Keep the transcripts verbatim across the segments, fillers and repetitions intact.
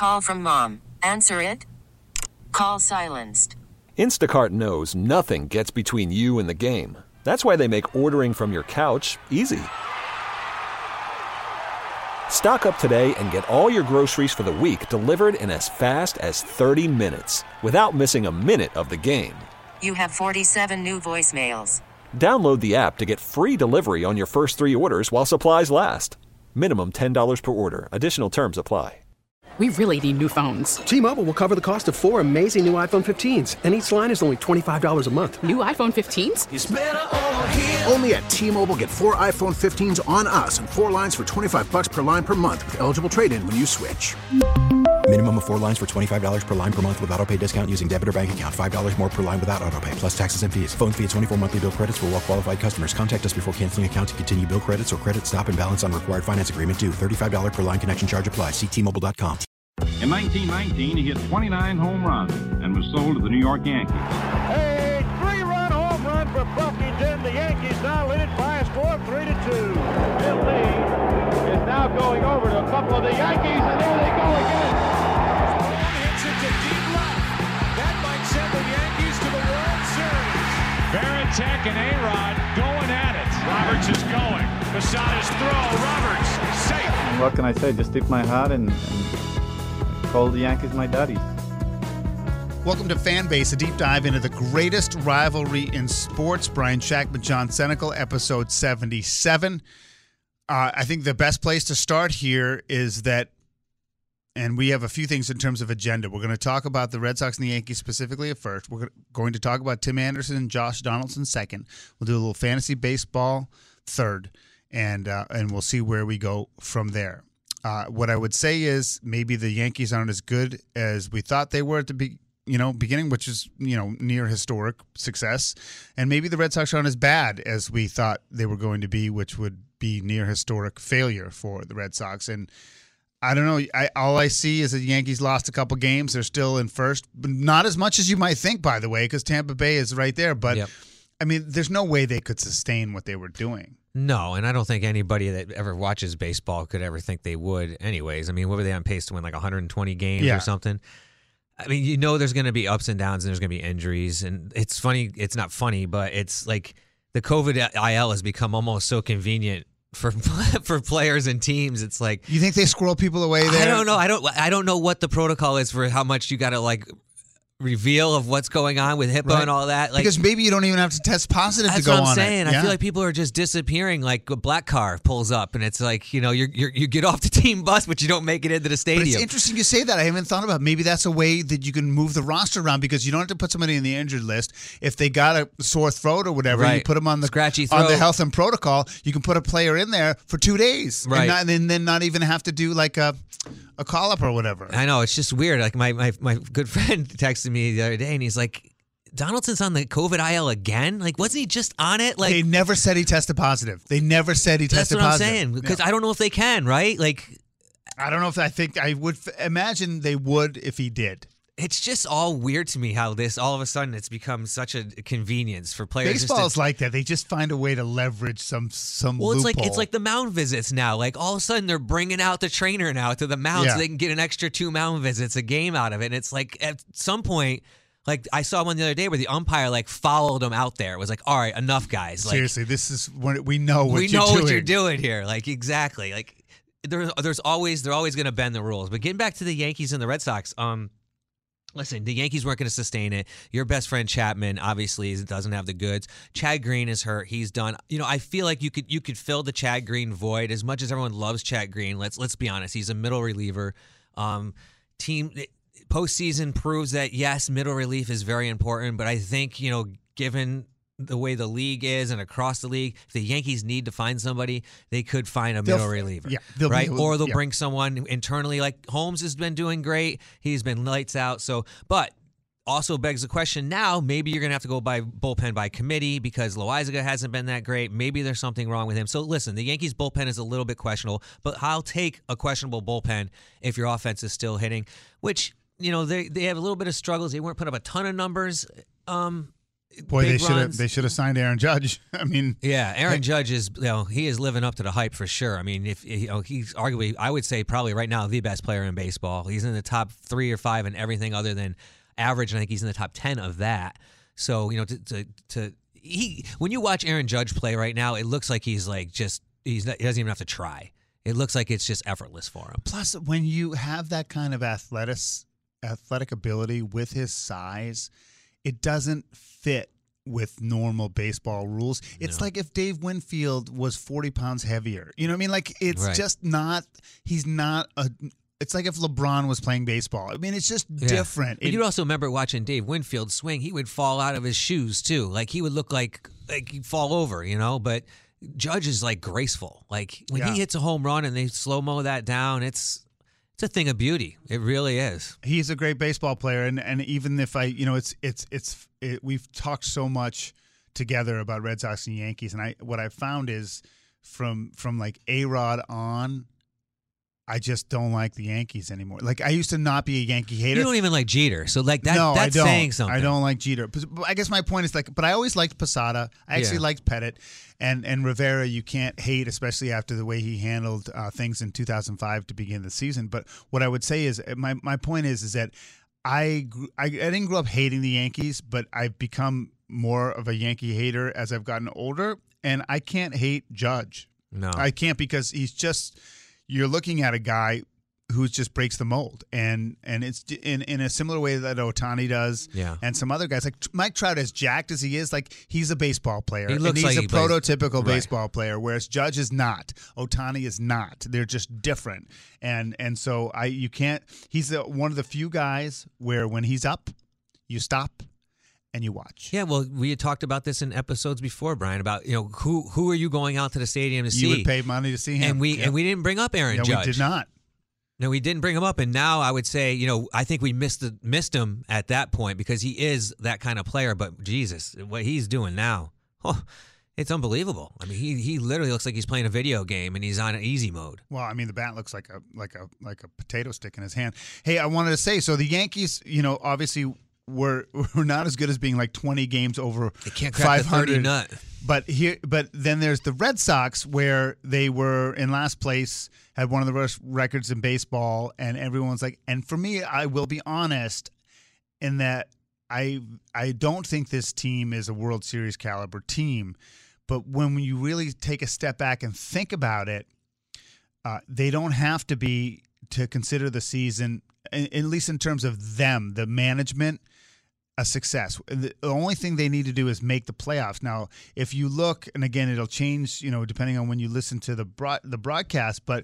Call from mom. Answer it. Call silenced. Instacart knows nothing gets between you and the game. That's why they make ordering from your couch easy. Stock up today and get all your groceries for the week delivered in as fast as thirty minutes without missing a minute of the game. You have forty-seven new voicemails. Download the app to get free delivery on your first three orders while supplies last. Minimum ten dollars per order. Additional terms apply. We really need new phones. T-Mobile will cover the cost of four amazing new iPhone fifteens, and each line is only twenty-five dollars a month. New iPhone fifteens? It's better over here. Only at T-Mobile, get four iPhone fifteens on us and four lines for twenty-five bucks per line per month with eligible trade-in when you switch. Minimum of four lines for twenty-five dollars per line per month with autopay discount using debit or bank account. five dollars more per line without autopay, plus taxes and fees. Phone fee at twenty-four monthly bill credits for well-qualified customers. Contact us before canceling account to continue bill credits or credit stop and balance on required finance agreement due. thirty-five dollars per line connection charge applies. See T Mobile dot com. In nineteen nineteen, he hit twenty-nine home runs and was sold to the New York Yankees. A three-run home run for Buffington. The Yankees now lead it by a score of three to two. Bill Lee is now going over to a couple of the Yankees, and there they go again. One hits it to deep left. That might send the Yankees to the World Series. Varitek and A-Rod going at it. Roberts is going. Posada's throw. Roberts safe. What can I say? Just tip my hat and, and call the Yankees my daddies. Welcome to Fanbase, a deep dive into the greatest rivalry in sports. Brian Shackman, John Senecal, episode seventy-seven. Uh, I think the best place to start here is that, and we have a few things in terms of agenda. We're going to talk about the Red Sox and the Yankees specifically at first. We're going to talk about Tim Anderson and Josh Donaldson second. We'll do a little fantasy baseball third, and uh, and we'll see where we go from there. Uh, what I would say is maybe the Yankees aren't as good as we thought they were at the be, you know beginning, which is you know near historic success, and maybe the Red Sox aren't as bad as we thought they were going to be, which would be near historic failure for the Red Sox. And I don't know. I, all I see is that the Yankees lost a couple games. They're still in first, but not as much as you might think, by the way, because Tampa Bay is right there. But Yep. I mean, there's no way they could sustain what they were doing. No, and I don't think anybody that ever watches baseball could ever think they would anyways. I mean, what were they on pace to win, like one hundred twenty games Yeah. or something? I mean, you know there's going to be ups and downs and there's going to be injuries. And it's funny. It's not funny, but it's like the COVID I L has become almost so convenient for for players and teams. It's like, You think they squirrel people away there? I don't know. I don't I don't know what the protocol is for how much you got to like reveal of what's going on with HIPAA Right. and all that. Like, because maybe you don't even have to test positive that's to go what I'm on saying. it. I Yeah. feel like people are just disappearing. Like a black car pulls up, and it's like, you know, you're, you're, you get off the team bus, but you don't make it into the But stadium. it's interesting you say that. I haven't thought about it. Maybe that's a way that you can move the roster around because you don't have to put somebody in the injured list. If they got a sore throat or whatever, you Right. put them on the Scratchy on the throat. health and protocol. You can put a player in there for two days, Right. And, not, and then, then not even have to do like a a call up or whatever. I know, it's just weird. Like my, my, my good friend texted me the other day, and he's like, Donaldson's on the COVID I L again? Like, wasn't he just on it? Like, They never said he tested positive. They never said he that's tested what I'm positive. saying. Because Yeah. I don't know if they can, right? Like, I don't know if I think I would f- imagine they would if he did. it's just all weird to me how this, all of a sudden, it's become such a convenience for players. just to- Baseball's like that. They just find a way to leverage some some Well, it's loophole. like it's like the mound visits now. Like all of a sudden they're bringing out the trainer now to the mound Yeah. so they can get an extra two mound visits, a game out of it. And it's like at some point, like I saw one the other day where the umpire like followed him out there. It was like, all right, enough, guys. Like, Seriously, this is what we know. What we you're know doing. what you're doing here. Like exactly. Like there's there's always they're always going to bend the rules. But getting back to the Yankees and the Red Sox, um. Listen, the Yankees weren't going to sustain it. Your best friend Chapman obviously doesn't have the goods. Chad Green is hurt. He's done. You know, I feel like you could you could fill the Chad Green void as much as everyone loves Chad Green. Let's let's be honest. He's a middle reliever. Um, team postseason proves that yes, middle relief is very important. But I think you know, given the way the league is and across the league, if the Yankees need to find somebody, they could find a They'll- middle reliever, yeah, they'll be right? able- or they'll yeah. bring someone internally. Like Holmes has been doing great; he's been lights out. So, but also begs the question now: maybe you're going to have to go by bullpen by committee because Loaizaga hasn't been that great. Maybe there's something wrong with him. So, listen, the Yankees bullpen is a little bit questionable, but I'll take a questionable bullpen if your offense is still hitting. Which you know they they have a little bit of struggles. They weren't putting up a ton of numbers. Um, Boy, big they should have runs. they should have signed Aaron Judge. I mean, Yeah, Aaron Judge is, you know, he is living up to the hype for sure. I mean, if you know, he's arguably, I would say probably right now the best player in baseball. He's in the top three or five in everything other than average, and I think he's in the top ten of that. So, you know, to to, to he when you watch Aaron Judge play right now, it looks like he's like just he's not, he doesn't even have to try. It looks like it's just effortless for him. plus when you have that kind of athletic athletic ability with his size, it doesn't fit with normal baseball rules. It's No. like if Dave Winfield was forty pounds heavier. You know what I mean? Like it's Right. just not. He's not a. It's like if LeBron was playing baseball. I mean, it's just Yeah. different. But It- you also remember watching Dave Winfield swing. He would fall out of his shoes too. Like he would look like like he'd fall over, you know. But Judge is like graceful. Like when Yeah. he hits a home run and they slow mo that down, it's it's a thing of beauty. It really is. he's a great baseball player, and, and even if I, you know, it's it's it's it, we've talked so much together about Red Sox and Yankees, and I what I found is from from like A-Rod on, I just don't like the Yankees anymore. Like I used to not be a Yankee hater. You don't even like Jeter, so like that. no, that's I don't. saying something. I don't like Jeter. But but I guess my point is like, but I always liked Posada. I actually Yeah. liked Pettit, and and Rivera. You can't hate, especially after the way he handled uh, things in two thousand five to begin the season. But what I would say is, my my point is, is that I grew, I, I didn't grow up hating the Yankees, but I've become more of a Yankee hater as I've gotten older, and I can't hate Judge. No, I can't because he's just. You're looking at a guy who just breaks the mold, and and it's in in a similar way that Ohtani does, Yeah. and some other guys like Mike Trout, as jacked as he is, like he's a baseball player. He and looks he's like a he plays- prototypical Right. baseball player, whereas Judge is not. Ohtani is not. They're just different, and and so I you can't. He's the, one of the few guys where when he's up, you stop and you watch. Yeah, well, we had talked about this in episodes before, Brian, about you know who who are you going out to the stadium to You see? would pay money to see him, and we Yep. and we didn't bring up Aaron No, Judge. we did not. No, we didn't bring him up, and now I would say, you know, I think we missed the, missed him at that point because he is that kind of player. But Jesus, what he's doing now, oh, it's unbelievable. I mean, he he literally looks like he's playing a video game and he's on easy mode. Well, I mean, the bat looks like a like a like a potato stick in his hand. Hey, I wanted to say, so the Yankees, you know, obviously were were not as good as being like twenty games over They can't crack the thirty nut. But here, but then there's the Red Sox where they were in last place, had one of the worst records in baseball, and everyone's like, and for me, I will be honest in that I I don't think this team is a World Series caliber team, but when you really take a step back and think about it, uh, they don't have to be to consider the season, at least in terms of them, the management, a success. The only thing they need to do is make the playoffs. Now, if you look, and again, it'll change, you know, depending on when you listen to the broad, the broadcast, but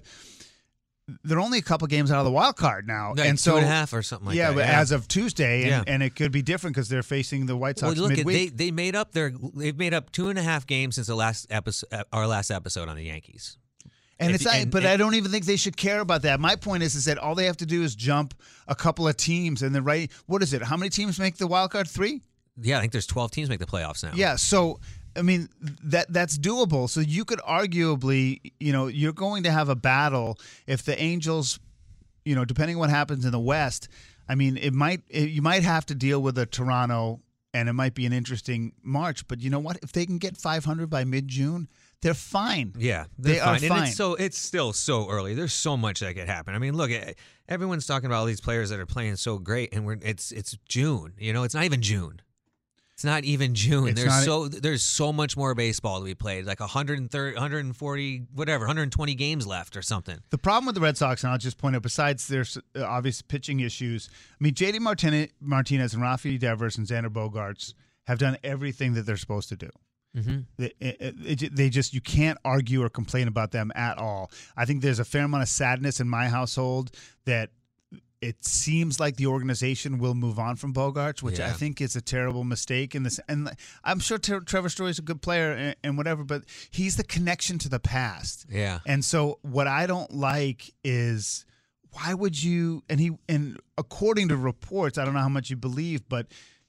they're only a couple games out of the wild card now, Like and two so and a half or something like yeah, that. but as of Tuesday, and, Yeah. and it could be different because they're facing the White Well, Sox look, at, midweek. they they made up their they've made up two and a half games since the last episode, our last episode on the Yankees. And If it's you- not, and- but and- I don't even think they should care about that. My point is, is that all they have to do is jump a couple of teams, and they're right. What is it? How many teams make the wild card? Three. Yeah, I think there's twelve teams make the playoffs now. Yeah. So I mean that that's doable. So you could arguably, you know, you're going to have a battle if the Angels, you know, depending on what happens in the West. I mean, it might it, you might have to deal with a Toronto, and it might be an interesting March. But you know what? If they can get five hundred by mid-June, they're fine. Yeah, they're they fine. are And fine. it's so it's still so early. There's so much that could happen. I mean, look, eh, everyone's talking about all these players that are playing so great, and we're it's it's June. You know, it's not even June. It's not even June. It's there's not- so there's so much more baseball to be played. Like one hundred thirty, one hundred forty, whatever, one hundred twenty games left or something. The problem with the Red Sox, and I'll just point out, besides their uh, obvious pitching issues, I mean, J D Martinez, Martinez and Rafi Devers and Xander Bogaerts have done everything that they're supposed to do. Mm-hmm. They, it, it, they just, you can't argue or complain about them at all. I think there's a fair amount of sadness in my household that it seems like the organization will move on from Bogaerts, which I Yeah. think is a terrible mistake. In this, and I'm sure Tre- Trevor Story is a good player and, and whatever, but he's the connection to the past. Yeah. And so what I don't like is why would you? And he, and according to reports, I don't know how much you believe, but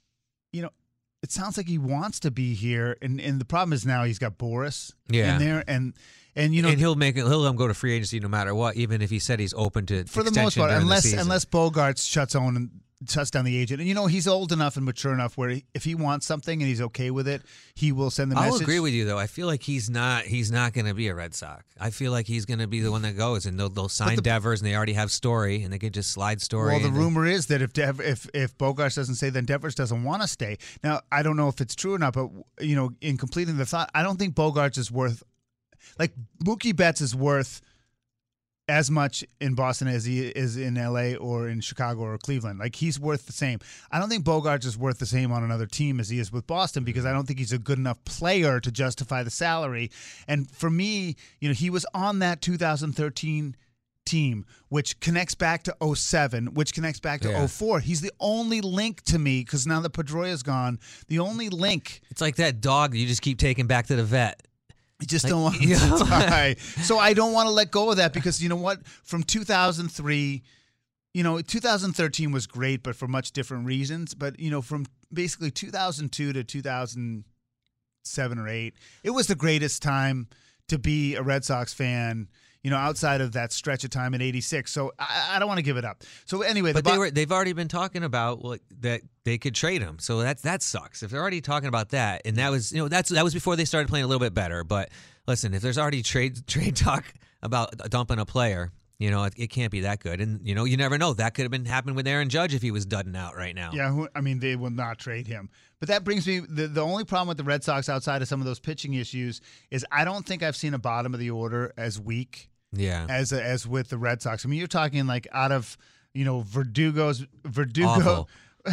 you know, it sounds like he wants to be here. And and the problem is now he's got Boris Yeah. in there, and and you know, and he'll make it. He'll let him go to free agency no matter what, even if he said he's open to for the most extension part, during the unless season. unless Bogaerts shuts on touch down the agent. And, you know, he's old enough and mature enough where he, if he wants something and he's okay with it, he will send the I'll message. agree with you, though. I feel like he's not he's not going to be a Red Sox. I feel like he's going to be the one that goes, and they'll, they'll sign the, Devers, and they already have Story, and they could just slide Story. Well, the they, rumor is that if Dev, if if Bogaerts doesn't stay, then Devers doesn't want to stay. Now, I don't know if it's true or not, but, you know, in completing the thought, I don't think Bogaerts is worth – like, Mookie Betts is worth – as much in Boston as he is in L A or in Chicago or Cleveland. Like, he's worth the same. I don't think Bogaerts is worth the same on another team as he is with Boston because I don't think he's a good enough player to justify the salary. And for me, you know, he was on that two thousand thirteen team, which connects back to oh seven, which connects back to yeah. oh four. He's the only link to me because now that Pedroia's gone, the only link. It's like that dog you just keep taking back to the vet. I just like, don't want you know? to die. So I don't want to let go of that because, you know what? From two thousand three, you know, two thousand thirteen was great, but for much different reasons. But, you know, from basically two thousand two to two thousand seven or eight, it was the greatest time to be a Red Sox fan, you know, outside of that stretch of time in eighty-six. So I, I don't want to give it up. So anyway, but the they bo- were they've already been talking about like, that they could trade him. So that that sucks. If they're already talking about that, and that was you know that's that was before they started playing a little bit better. But listen, if there's already trade trade talk about dumping a player, you know, it, it can't be that good. And you know, you never know. That could have been happening with Aaron Judge if he was dudding out right now. Yeah, who, I mean, they will not trade him. But that brings me the the only problem with the Red Sox outside of some of those pitching issues is I don't think I've seen a bottom of the order as weak. Yeah, as as with the Red Sox. I mean, you're talking like out of you know Verdugo's Verdugo. Awful.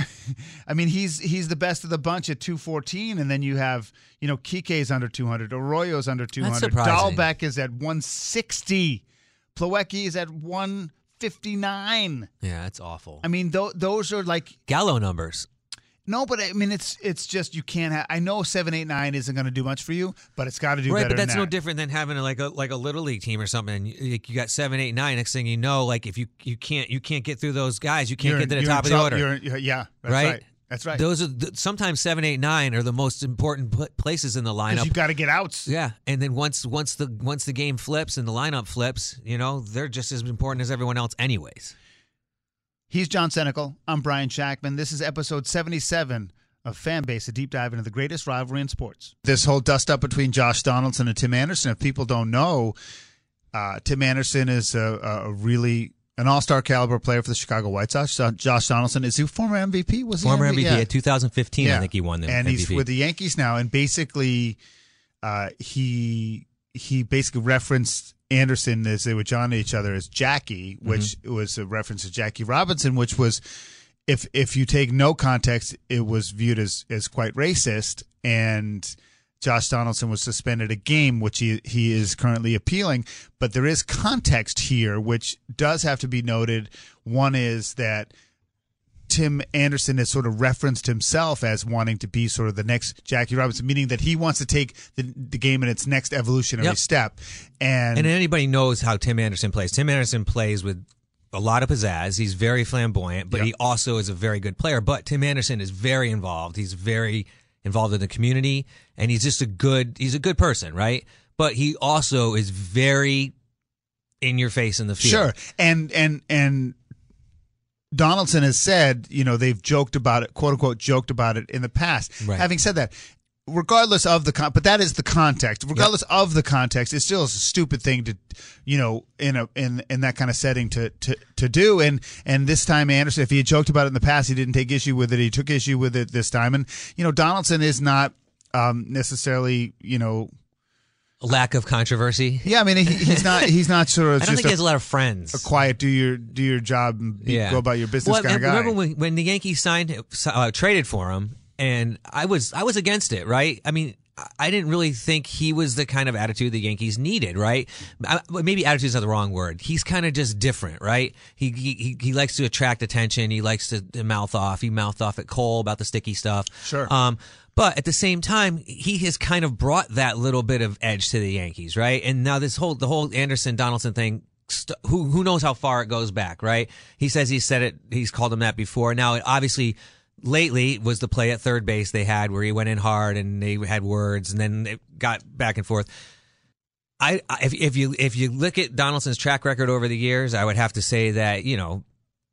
I mean, he's he's the best of the bunch at two fourteen, and then you have you know Kike's under two hundred, Arroyo's under two hundred, Dahlbeck is at one sixty, Plawecki is at one fifty-nine. Yeah, that's awful. I mean, th- those are like Gallo numbers. No, but I mean, it's it's just you can't have. I know seven, eight, nine isn't going to do much for you, but it's got to do right, better. But that's than that. no different than having a, like a like a little league team or something. And you, you got seven, eight, nine. Next thing you know, like if you you can't you can't get through those guys, you can't you're get to the in, top of trouble, the order. You're in, you're, yeah, that's right? right. That's right. Those are the, sometimes seven, eight, nine are the most important pl- places in the lineup. You got to get outs. Yeah, and then once once the once the game flips and the lineup flips, you know they're just as important as everyone else, anyways. He's John Senecal. I'm Brian Shackman. This is episode seventy-seven of Fanbase, a deep dive into the greatest rivalry in sports. This whole dust-up between Josh Donaldson and Tim Anderson, if people don't know, uh, Tim Anderson is a, a really an all-star caliber player for the Chicago White Sox. Uh, Josh Donaldson, is he former M V P? Was he Former M V P? M V P Yeah. in two thousand fifteen, yeah. I think he won the and M V P. And he's with the Yankees now, and basically uh, he he basically referenced Anderson as they would John to each other as Jackie, which mm-hmm. was a reference to Jackie Robinson, which was If if you take no context, it was viewed as, as quite racist, and Josh Donaldson was suspended a game, which he he is currently appealing. But there is context here, which does have to be noted. One is that Tim Anderson has sort of referenced himself as wanting to be sort of the next Jackie Robinson, meaning that he wants to take the, the game in its next evolutionary Yep. step. And, and anybody knows how Tim Anderson plays. Tim Anderson plays with a lot of pizzazz. He's very flamboyant, but yep. he also is a very good player. But Tim Anderson is very involved. He's very involved in the community, and he's just a good he's a good person, right? But he also is very in your face in the field. Sure. And and and Donaldson has said, you know, they've joked about it, quote unquote, joked about it in the past. Right. Having said that, regardless of the con, but that is the context. Regardless yep. of the context, it still is a stupid thing to, you know, in a in in that kind of setting to to to do. And and this time, Anderson, if he had joked about it in the past, he didn't take issue with it. He took issue with it this time. And you know, Donaldson is not um, necessarily, you know. Lack of controversy. Yeah, I mean, he, he's not. He's not sort of. I don't just think a, he has a lot of friends. A quiet, do your do your job and be, yeah. go about your business well, kind of guy. Remember when when the Yankees signed, uh, traded for him, and I was I was against it, right? I mean, I didn't really think he was the kind of attitude the Yankees needed, right? I, maybe attitude is not the wrong word. He's kind of just different, right? He he he likes to attract attention. He likes to, to mouth off. He mouthed off at Cole about the sticky stuff. Sure. Um, But at the same time, he has kind of brought that little bit of edge to the Yankees, right? And now this whole the whole Anderson Donaldson thing, st- who who knows how far it goes back, right? He says he said it, he's called him that before. Now, it obviously, lately was the play at third base they had where he went in hard and they had words, and then it got back and forth. I, I if if you if you look at Donaldson's track record over the years, I would have to say that you know.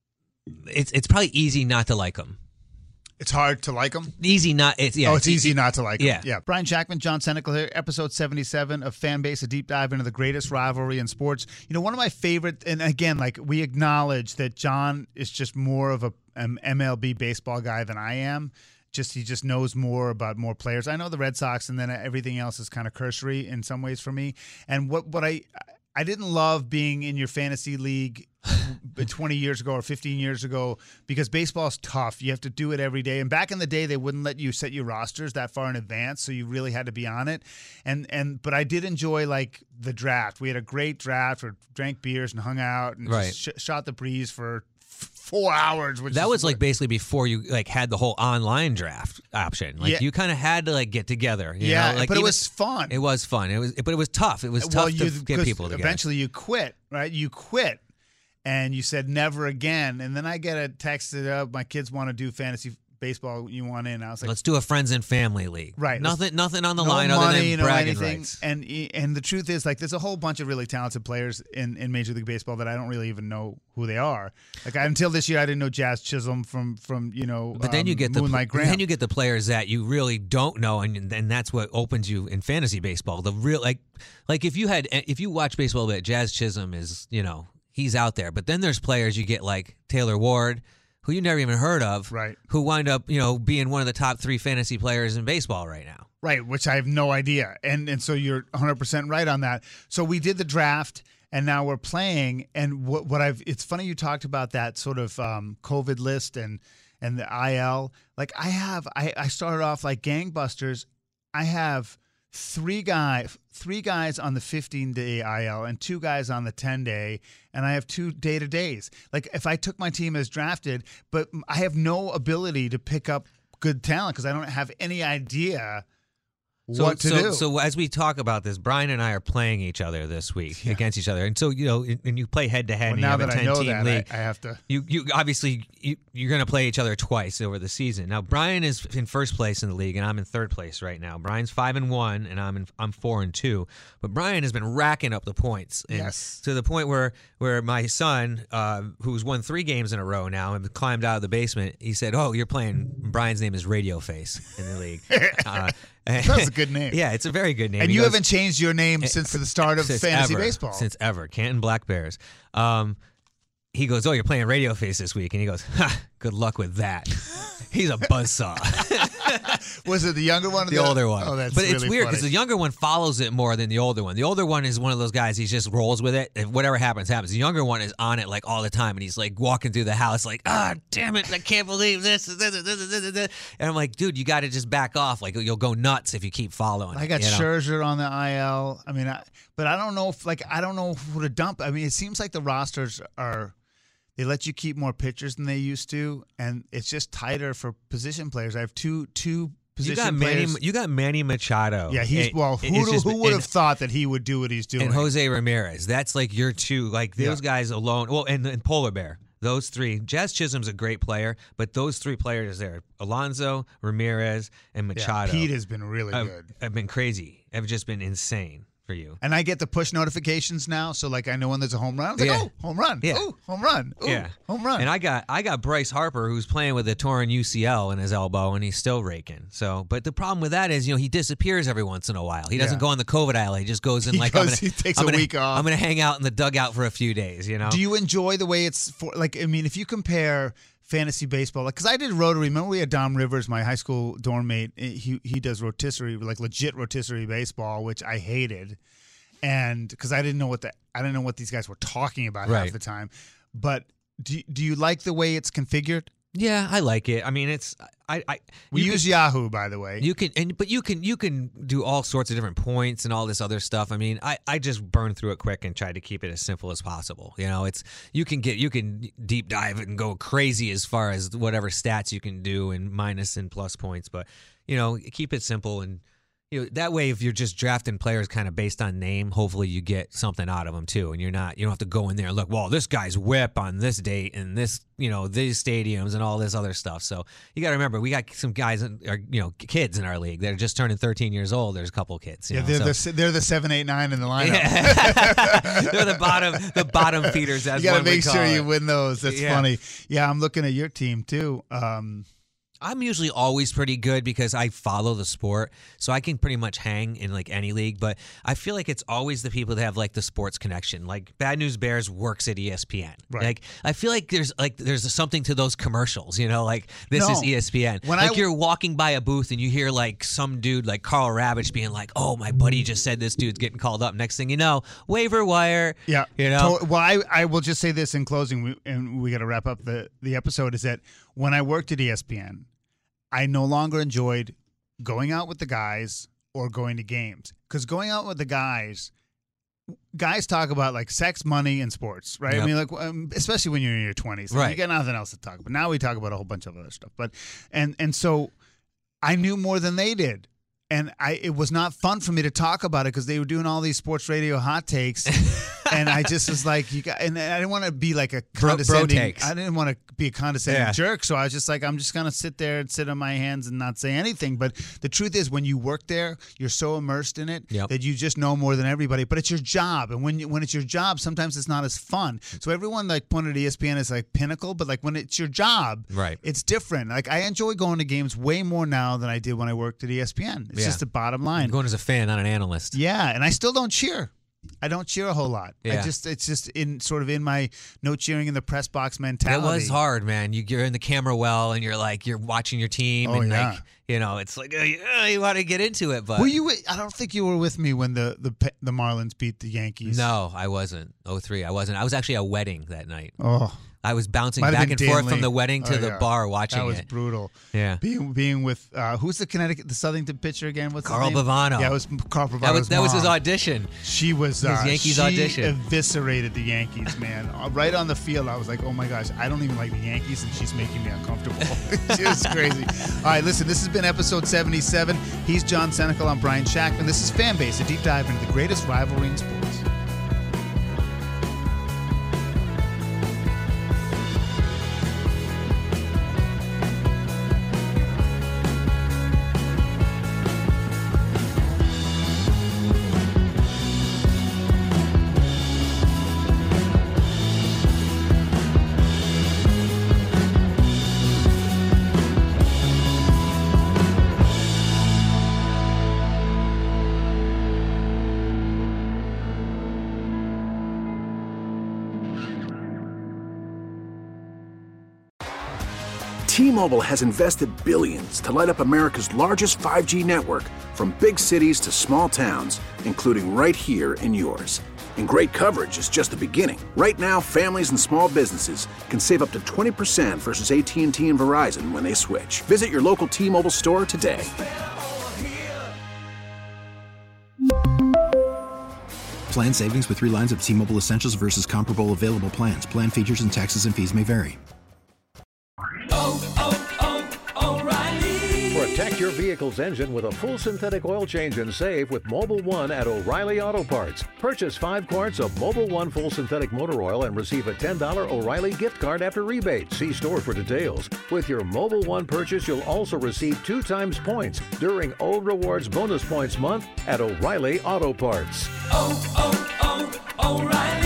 it's it's probably easy not to like him. It's hard to like him? Easy not. It's yeah. Oh, it's easy not to like him. Yeah. yeah. Brian Shackman, John Senecal here, episode seventy-seven of Fanbase, a deep dive into the greatest rivalry in sports. You know, one of my favorite, and again, like we acknowledge that John is just more of a an M L B baseball guy than I am. Just he just knows more about more players. I know the Red Sox, and then everything else is kind of cursory in some ways for me. And what what I I didn't love being in your fantasy league twenty years ago or fifteen years ago because baseball's tough. You have to do it every day. And back in the day, they wouldn't let you set your rosters that far in advance, so you really had to be on it. And and but I did enjoy like the draft. We had a great draft. We drank beers and hung out and right. just sh- shot the breeze for four hours. Which that is was like what, basically before you like had the whole online draft option. Like Yeah. you kind of had to like get together. You yeah, know? Like but even, it was fun. It was fun. It was, but it was tough. It was well, tough you, to get people together. Eventually, you quit. Right? You quit. And you said never again. And then I get a text that uh, my kids want to do fantasy baseball. You want in? I was like, let's do a friends and family league. Right. Nothing. Nothing on the no line money, other than no bragging anything. rights. And and the truth is, like, there's a whole bunch of really talented players in, in Major League Baseball that I don't really even know who they are. Like I, until this year, I didn't know Jazz Chisholm from from you know. But then um, you get the Moonlight Graham. then you get the players that you really don't know, and and that's what opens you in fantasy baseball. The real like like if you had if you watch baseball, that Jazz Chisholm is you know. He's out there. But then there's players you get like Taylor Ward, who you never even heard of, right? Who wind up, you know, being one of the top three fantasy players in baseball right now. Right, which I have no idea. And and so you're one hundred percent right on that. So we did the draft, and now we're playing. And what, what I've – it's funny you talked about that sort of um, COVID list and, and the I L. Like I have I, – I started off like gangbusters. I have – Three guys, three guys on the fifteen-day I L and two guys on the ten-day, and I have two day-to-days. Like if I took my team as drafted, but I have no ability to pick up good talent because I don't have any idea So, what to so, do. So as we talk about this, Brian and I are playing each other this week Yeah. against each other, and so you know, and you play head to head. Well, and now you have that a I know ten-team that, league. I, I have to. You, you obviously you, you're going to play each other twice over the season. Now Brian is in first place in the league, and I'm in third place right now. Brian's five and one, and I'm in, I'm four and two. But Brian has been racking up the points, and Yes. to the point where where my son, uh, who's won three games in a row now, and climbed out of the basement, he said, "Oh, you're playing." Brian's name is Radio Face in the league. Uh, That's a good name. Yeah, it's a very good name. And He you goes- haven't changed your name since the start of since fantasy ever, baseball. Since ever. Canton Black Bears. Um, he goes, "Oh, you're playing Radio Face this week." And he goes, "Ha, good luck with that." He's a buzzsaw. Was it the younger one or The older one. Oh, that's but really it's weird because funny. the younger one follows it more than the older one. The older one is one of those guys, he just rolls with it. If whatever happens, happens. The younger one is on it like all the time, and he's like walking through the house like, "Ah, damn it, I can't believe this." And I'm like, dude, you got to just back off. Like, you'll go nuts if you keep following I it, got you know? Scherzer on the I L. I mean, I, but I don't know if like I don't know who to dump. I mean, it seems like the rosters are they let you keep more pitchers than they used to, and it's just tighter for position players. I have two two You position got Manny, players. you got Manny Machado. Yeah, he's It- well. it- Who it's do, just- who would and- have thought that he would do what he's doing? And Jose Ramirez. That's like your two. Like those Yeah. guys alone. Well, and, and Polar Bear. Those three. Jazz Chisholm's a great player, but those three players there, Alonso, Ramirez, and Yeah, Machado. Pete has been really have, good. have been crazy. Have just been insane for you. And I get the push notifications now, so like I know when there's a home run. I'm like, Yeah. oh, home run. Yeah. Oh, home run. Ooh, Yeah, home run. And I got I got Bryce Harper, who's playing with a torn U C L in his elbow, and he's still raking. So, but the problem with that is, you know, he disappears every once in a while. He doesn't Yeah. go on the COVID island. He just goes in He like goes- I'm gonna, he takes I'm a gonna- week off. I'm going to hang out in the dugout for a few days. You know. Do you enjoy the way it's for like? I mean, if you compare fantasy baseball, like because I did Rotary. Remember we had Dom Rivers, my high school dorm mate. He he does rotisserie, like legit rotisserie baseball, which I hated, and because I didn't know what the I didn't know what these guys were talking about Right. half the time. But do do you like the way it's configured? Yeah, I like it. I mean, it's I. I We you use can, Yahoo, by the way. You can, and but you can you can do all sorts of different points and all this other stuff. I mean, I, I just burned through it quick and tried to keep it as simple as possible. You know, it's you can get you can deep dive it and go crazy as far as whatever stats you can do and minus and plus points, but you know, keep it simple and you know, that way, if you're just drafting players kind of based on name, hopefully you get something out of them too, and you're not, you don't have to go in there and look, well, this guy's whip on this date and this, you know, these stadiums and all this other stuff. So you got to remember, we got some guys, in, or, you know, kids in our league that are just turning thirteen years old. There's a couple kids. You yeah, know, they're so. the they're the seven, eight, nine in the lineup. Yeah. They're the bottom, the bottom feeders. As you got to one would make call sure it. you win those. That's Yeah. funny. Yeah, I'm looking at your team too. Um, I'm usually always pretty good because I follow the sport, so I can pretty much hang in like any league. But I feel like it's always the people that have like the sports connection. Like Bad News Bears works at E S P N. Right. Like I feel like there's like there's something to those commercials. You know, like this No. is E S P N. When like I- you're walking by a booth and you hear like some dude like Carl Ravitch being like, "Oh, my buddy just said this dude's getting called up." Next thing you know, waiver wire. Yeah, you know. To- well, I, I will just say this in closing, we, and we got to wrap up the the episode. Is that when I worked at E S P N, I no longer enjoyed going out with the guys or going to games, because going out with the guys, guys talk about like sex, money, and sports, right? Yep. I mean, like um, especially when you're in your twenties, like, Right. you got nothing else to talk about. Now we talk about a whole bunch of other stuff, but and and so I knew more than they did. And I, it was not fun for me to talk about it because they were doing all these sports radio hot takes, and I just was like, "You got," and I didn't want to be like a Bro- condescending. bro takes. I didn't want to be a condescending Yeah. jerk, so I was just like, "I'm just gonna sit there and sit on my hands and not say anything." But the truth is, when you work there, you're so immersed in it Yep. that you just know more than everybody. But it's your job, and when you, when it's your job, sometimes it's not as fun. So everyone like pointed at E S P N as like pinnacle, but like when it's your job, Right. it's different. Like I enjoy going to games way more now than I did when I worked at E S P N. It's Yeah. just the bottom line. I'm going as a fan, not an analyst. Yeah, and I still don't cheer. I don't cheer a whole lot. I Yeah. just it's just in sort of in my no cheering in the press box mentality. It was hard, man. You, you're in the camera well, and you're like you're watching your team, Oh, and yeah. like you know, it's like uh, you, uh, you want to get into it, but Were you? I don't think you were with me when the the Pe- the Marlins beat the Yankees. no, I wasn't. oh three, I wasn't. I was actually at a wedding that night. Oh, I was bouncing might have back been and Dan forth Lee. from the wedding to Oh, the yeah. bar watching That was it. brutal. Yeah. Being being with uh, who's the Connecticut the Southington pitcher again? What's Carl his name? Bavano. Yeah, it was Carl Bavano's That was that was his mom. audition. She was His uh, Yankees she audition. eviscerated the Yankees, man. Uh, right on the field, I was like, "Oh my gosh, I don't even like the Yankees, and she's making me uncomfortable." She was crazy. All right, listen, this has been episode seventy-seven. He's John Senecal. I'm Brian Shackman. This is Fanbase, a deep dive into the greatest rivalry in sports. T-Mobile has invested billions to light up America's largest five G network, from big cities to small towns, including right here in yours. And great coverage is just the beginning. Right now, families and small businesses can save up to twenty percent versus A T and T and Verizon when they switch. Visit your local T-Mobile store today. Plan savings with three lines of T-Mobile Essentials versus comparable available plans. Plan features and taxes and fees may vary. Protect your vehicle's engine with a full synthetic oil change and save with Mobile One at O'Reilly Auto Parts. Purchase five quarts of Mobile One full synthetic motor oil and receive a ten dollars O'Reilly gift card after rebate. See store for details. With your Mobile One purchase, you'll also receive two times points during O Rewards Bonus Points Month at O'Reilly Auto Parts. Oh, oh, oh, O'Reilly.